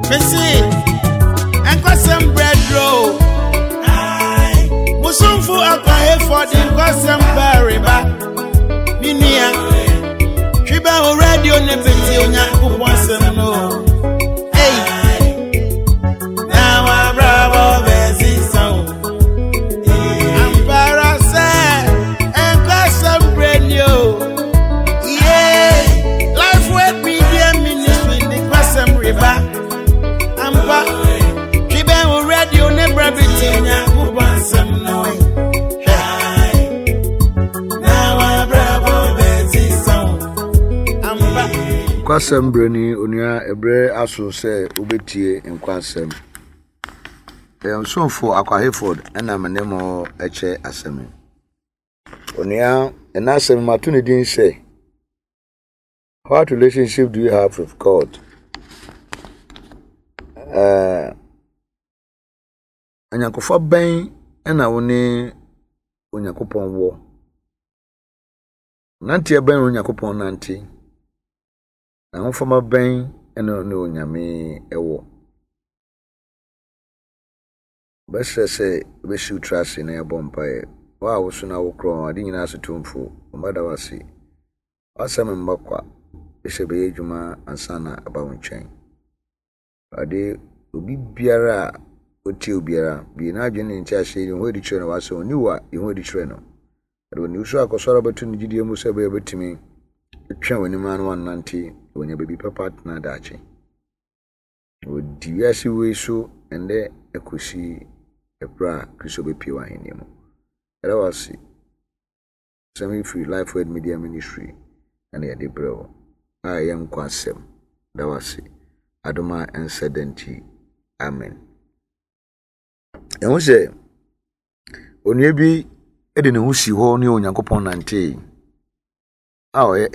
Messi, and some bread roll. Musumfu akwahe for the custom berry back. Minia, Triba already on the petit on your once and no. Hey, now I'm bravo, Bessie song. I'm parasite and custom bread yo. Yeah, life with me, dear ministry, the custom river. I'm back. Triba already on the brevity on your once and no. Kwasem breni onua ebre aso se obetie nkwasem nsonfo akwaheford na menemo eche asem onua enasem matuni din say what relationship do you have with God? Anyankofo ben na woni onyakopon wo nanti ben onyakopon nanti na honfoma ben eno ne onyame ewo bese be shoot trust naebompae wa wo so na wo kro ade nyina asetumfo mbada wase asem mbakwa bese be edwuma ansana aba wonchen ade obi biara oti obiara bi na adwene ntia hye ho edi kire no wase oniwa ho edi kire no ade oni uso akosoro betu ni gidie mu se be betimi etwa wani man wan nanti wonya baby papa na dachi odi asi we so ende ekosi ebra kristo be pie wa henemu era wasi semi free life word media ministry and ya de bro I am kwasem da wasi adoma incidenti amen enwose onye bi ede ne husi ho ne onyankopon nante awe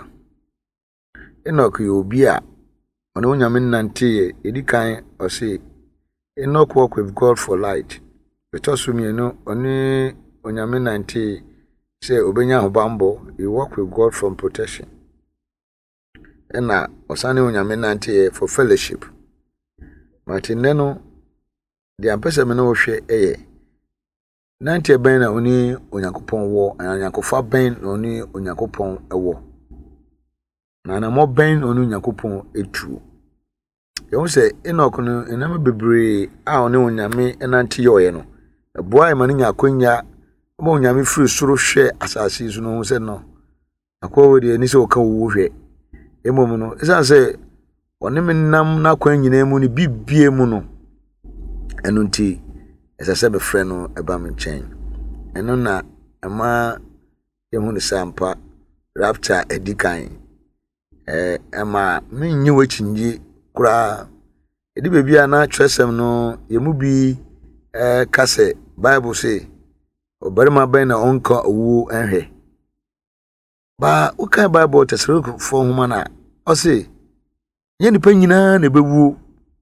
Enoch yobi a ono onyame nante edikan o say Enoch walk with God for light because me no oni onyame nante say obenya hobambo he walk with God from protection ena osane onyame nante for fellowship Martin no the ampesa me no hwe nante ben na oni onyankopon wo anyankofo ben na oni onyankopon ewo na mo ben onu nyakopon etu ye se Enoch no enama bebre a one onyame enante yoye no boa e mane nyakonya mo onyame firi soro hwe asase su no hu se no akwa we de ni se o ka wo hwe emom no esan se one menam na kwan nyina mu ni bibie mu no eno nti esase be frɛ no eba me nchen eno na ama ye hu ne sampa rapture edikan ema menyi wachinji kura edi bebi ana twesem no yemu bi kase bible say obarima ben na onka owu enhwe ba uka bible tesoro fo huma na o say ye nipa nyina na bewu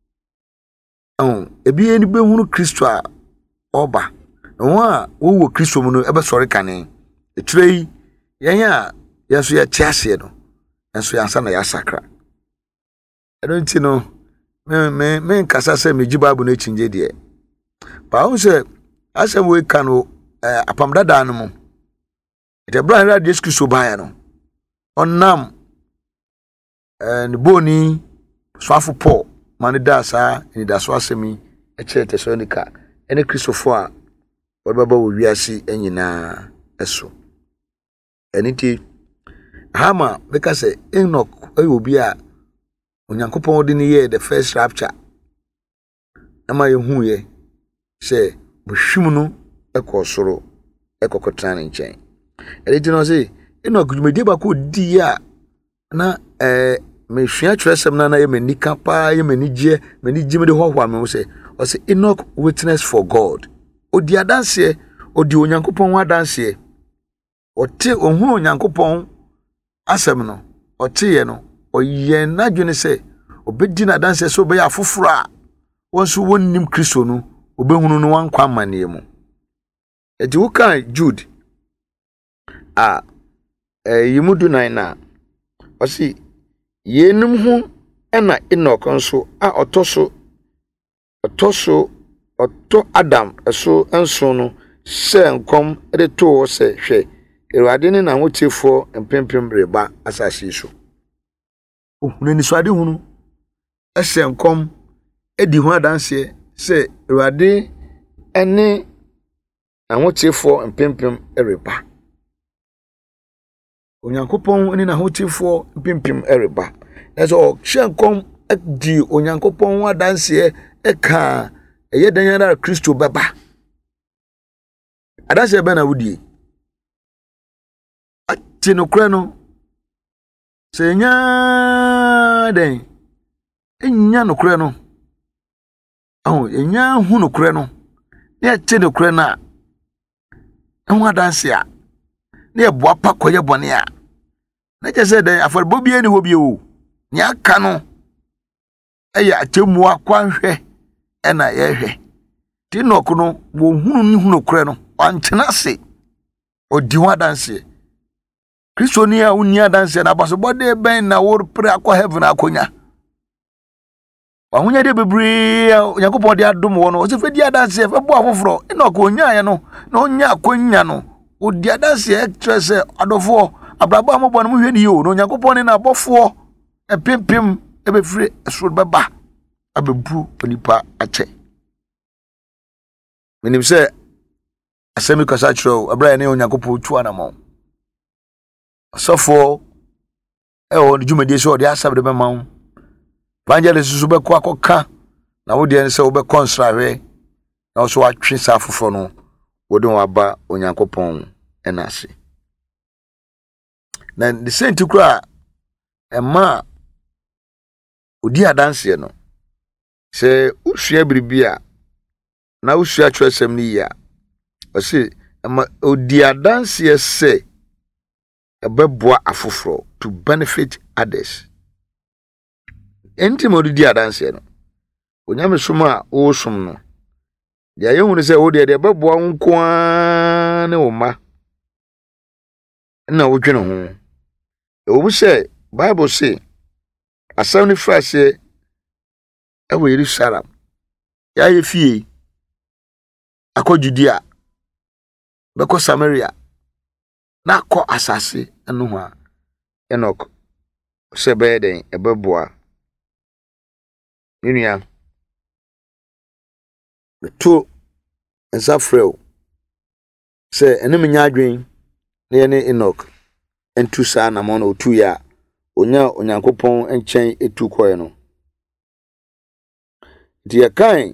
ebi eni be hunu Kristo a oba no a wo Kristo mu no ebe sori kane etrei yen a yeso ya tiase no enso yansa na ya sakra edonti no me nkasa se meji babu na chinje de ba hu se asem we kanu apamdada no mu ite bra radio Yesu Kristo ba ya no onnam ne boni swafu Paul mani da sa ni da so asemi eche Tesalonika ene Kristofo a wodbaba wo wiase enyina eso eniti hama because Enoch obi a onyankopon de ne ye the first rapture ama ye hu ye se bohwim no ekosoro ekokotra ne nchen eniti no se Enoch dwumedi ba ko di a na me hwia twesem na ye manika pa ye manigye me de hohwa me se o se Enoch witness for God odi adanse odi onyankopon adanse ote ohun onyankopon asem no ote ye no oye na dwene se obedi na adanse so be ya foforo a wonso wonnim Kristo no obehunu no wankwa mane mu edi wuka Jude yimudu 9 na o se yenum hu ena Enoch nso a otoso Adam eso enso no se nkom de to se hwe Ewurade ne na hotiefo empempem reba asase so ohunu ni so ade hunu ese nkom edi ho adanse se Ewurade ene ahotiefo empempem reba Onyankopɔn ene na hotiefo empempem reba eso hwenkom adi Onyankopɔn adanse eka eye danyara Kristo baba adanse be na wudie ati no kra no se nya den enya no kra no enya hu no kra no ne ati no kra na ho adanse a ne eboa pa koye bone a na je se den aforbo bia ni ho bia o ne aka no eya atemu akwanhwe ena yehwe ti Enoch no wo hunu ni hunu kra no antena se odi ho adanse Kristo ni a uni adanse na baso bode ben na wo pre akọ heaven akonya wahunya de bebre Yakobon de adom wo no o se fe di adanse fe bo afoforo Enoch onya ye no na onya akonya no odi adanse express adofo abrabo amobọ no hwe ni yo no Yakobon na abofo epempem ebefre esoro beba abebu onipa ache menim se asemi kasa chiro abra ne Yakobon tu anamo sofo o djumade so de asabre be mawo evangelist so be ko akoka na wo de se wo be konsrahwe na so atwe sa fofo no wo de waba Onyankopon enase na the same kura ema odi adanse no se usua biribia na usua twesem ni ya o se ema odi adanse se ebeboa afoforo to benefit others enti modidi adanse no onyame soma o som no dia yehunu se wo de ebeboa nko ne wo ma na wo dwene ho wo se Bible say asam ni frase ewe Yerusalem ya ye fie akọ Judea beko Samaria na ko asase eno ho a Enoch se beden ebeboa ninia beto ensafrel se enem nya adwen na ye ne Enoch entu sa na mo na otu ya onya Onyankopon enchen etu koye no dia kan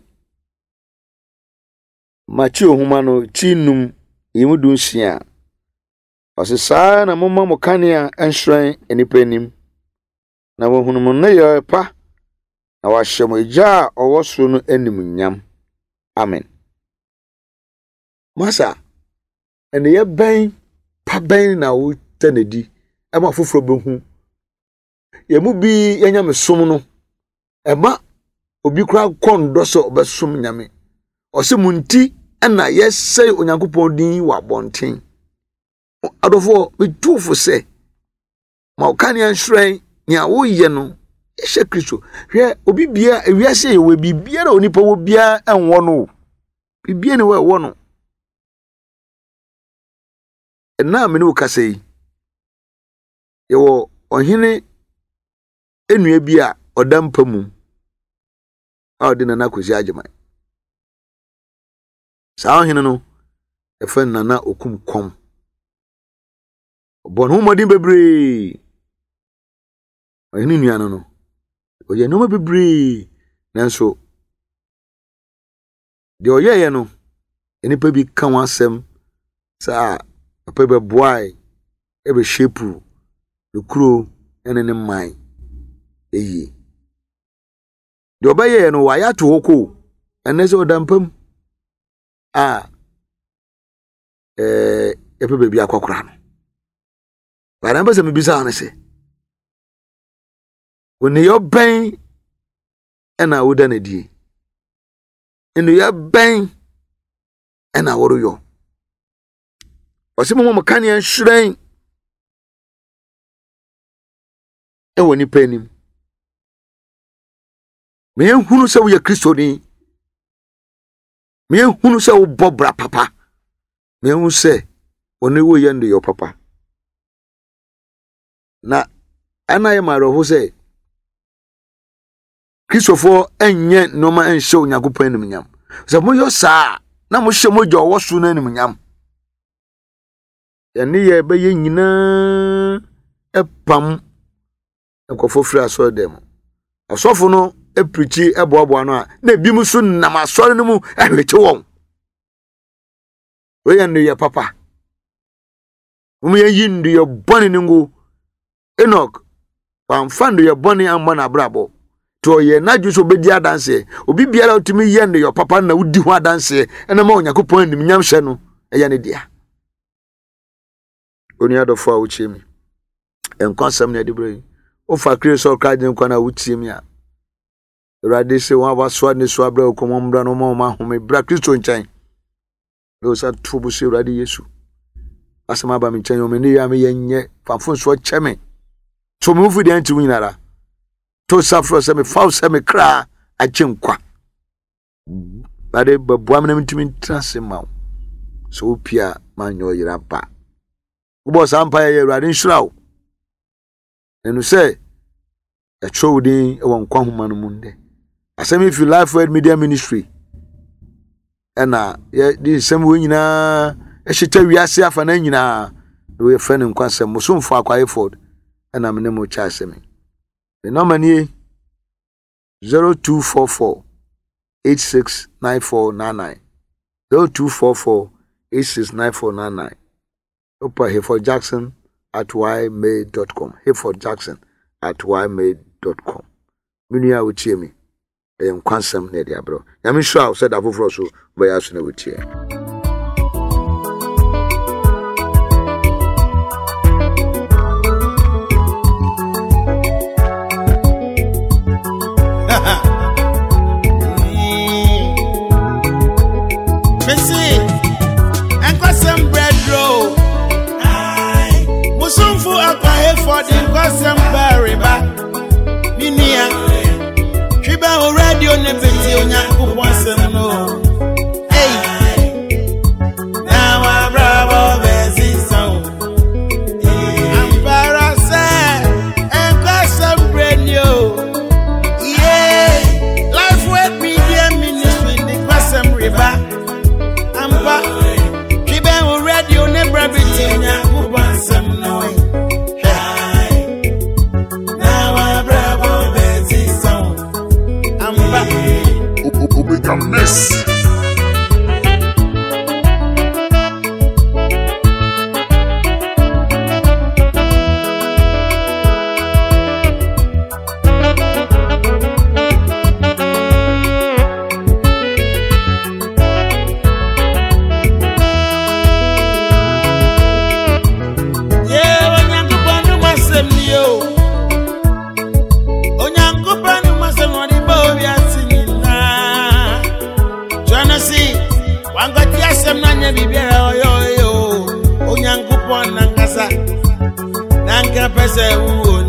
machi ohuma no chinum yimudun hia osisa na momma mokania enhran enipanim na wohunum no ye pa na wahyem eja owoso no anim nyam amen masa ene ye ben pa ben na wo tanedi ema foforo behu ye mu bi yenya mesom no ema obi kura kondo so obesom nyame ose munti na yesai Onyankopon din wa bonten adofo betufo se ma okani anhran ni awo ye no ehye Kristo hwe obi bia ewiase ye we bibia na onipa wo bia enwo no bibia ne we wo no na me ne ukasei ye wo ohene enua bia odampamu a odi na nakozi ageman sa ohene no efe nana okum kom bon hu modin bebre ohene nua no oye no bebre nanso de oye no enipa bi kan wasem sa papa be boy ebe shepu de kuro ene ne man eyi de obaye no wa ya to hoko ene se odampam epe bebi akokora no bara mbese mebisa ane se woni yo ben ena woda na die eno ya ben ena woro yo osimo mo kan yan hran e woni panim me hunu se wo ye Kristoni me hunu se wo bobra papa me hunu se oni wo ye ndo yo papa na ana ye maro ho se Kristofo enye noma enhye Onyankopɔn anim nyam se mo yo saa na mo hye mo jo wo so na anim nyam ye ne ye be ye nyina epam ekofo frɛ asɔre dem asɔfo no eprichi eboabo no a na bi mu so nam asɔre no mu ehwete won we ye ndo ye papa mo ye yindu ye bɔne ningo Enoch pamfando ye bɔne amba na brabo to ye na dwuso bedi adanse obi biara otimi ye ndo ye papa na wudi ho adanse ena ma Onyankopɔn anim nyam hye no eye ne dia oni adofo a wuchimi enkwansam na edibre ofa Kristo kaje nkwa na wuchimi a Urade se wa waswa ne so abra okomombra no ma home bra Kristo nchan do sa tubu se Urade Yesu asema ba mi nchan yo me ne ya me yenye fafun so cheme so me fu de anti winara to safro se me faw se me kra achenkwa bade babua me ntimi trase ma so opia manyo yira ba ubo sampa ye Urade nshirawo enu se e chowdin e won kwa homa no munde asemi fi Life Word Media Ministry ena ye di sem wo nyina e hyeta wiase afa na nyina we friend nkwansem musumfo akwa effort ena me ne mo cha asemi the number ni 0244 869499 0244 869499 opa hayfordjackson@ymail.com hayfordjackson@ymail.com Minia uchiemi kwansam na dia bro nyame hwa o said afoforo so boya so na wutie Messi enkwasam bread roll musumfu akwa Hayford enkwasam bariba minia Shiba o radio ne beti Onyankopɔn asɛm no. Hey. Now my bravo besi sound. Ampara say and custom radio. Yeah. Life Word Media Ministry the custom riba. Ampa. Shiba o radio ne beti Onyankopɔn asɛm no. Omega Mess. Onyankopɔn nangasa nanka pese wo